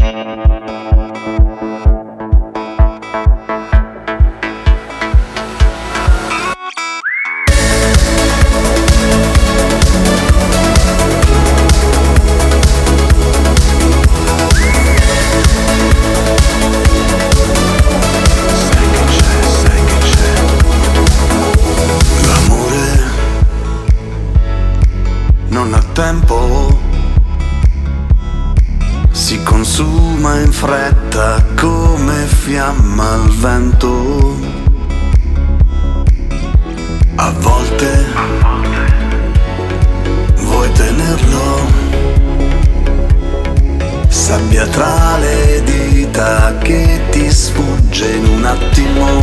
Si consuma in fretta come fiamma al vento. A volte vuoi tenerlo, sabbia tra le dita che ti sfugge in un attimo,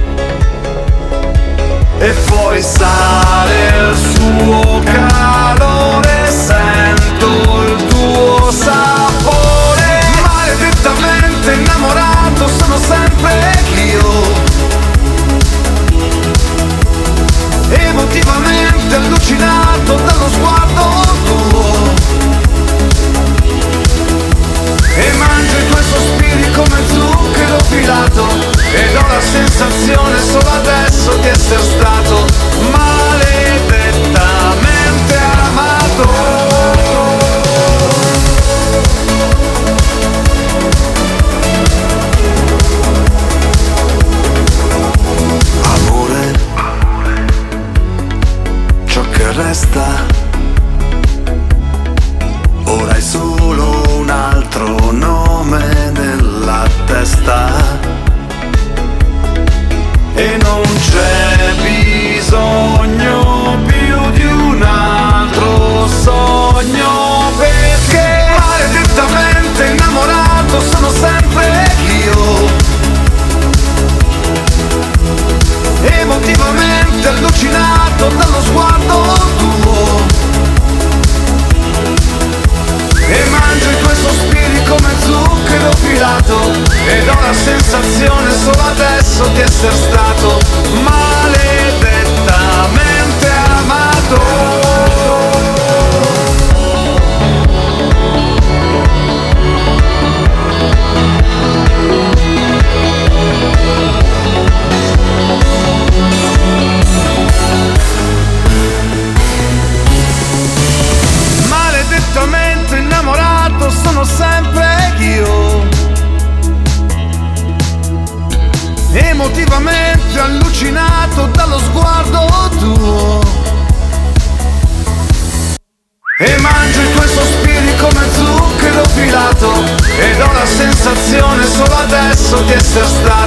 e poi sale il suo calore, sento il tuo sapore. Maledettamente innamorato sono sempre io, emotivamente allucinato dallo sguardo tuo, e mangio i tuoi sospiri come zucchero filato, ed ho la sensazione solo adesso di essere stato maledettamente amato. Amore, ciò che resta, ora hai solo un altro nome nella testa, e non c'è bisogno più di un altro sogno, perché maledettamente innamorato sono sempre io, emotivamente allucinato dallo sguardo tuo, e mangio i tuoi sospiri come zucchero filato, ed ho la sensazione solo adesso di essere stato maledettamente amato. Maledettamente innamorato sono sempre io, emotivamente allucinato dallo sguardo tuo, e mangio i tuoi sospiri come zucchero filato, ed ho la sensazione solo adesso di essere stato